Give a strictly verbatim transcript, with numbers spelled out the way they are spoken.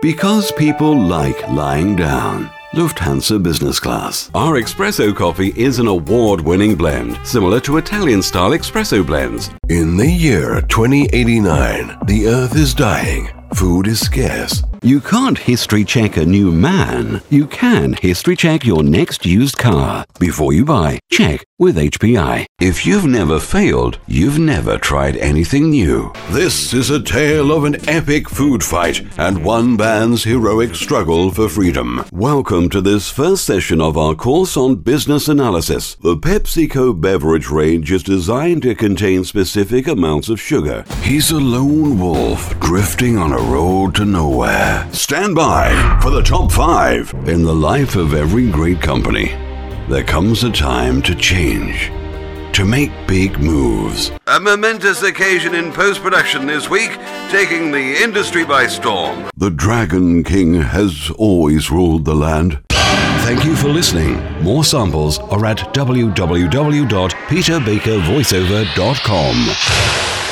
Because people like lying down. Lufthansa Business Class. Our espresso coffee is an award-winning blend, similar to Italian-style espresso blends. In the year twenty eighty-nine, the Earth is dying. Food is scarce. You can't history check a new man. You can history check your next used car. Before you buy, check with H P I. If you've never failed, you've never tried anything new. This is a tale of an epic food fight and one band's heroic struggle for freedom. Welcome to this first session of our course on business analysis. The PepsiCo beverage range is designed to contain specific amounts of sugar. He's a lone wolf drifting on a road to nowhere. Stand by for the top five. In the life of every great company, there comes a time to change, to make big moves. A momentous occasion in post-production this week, taking the industry by storm. The Dragon King has always ruled the land. Thank you for listening. More samples are at w w w dot peter baker voiceover dot com.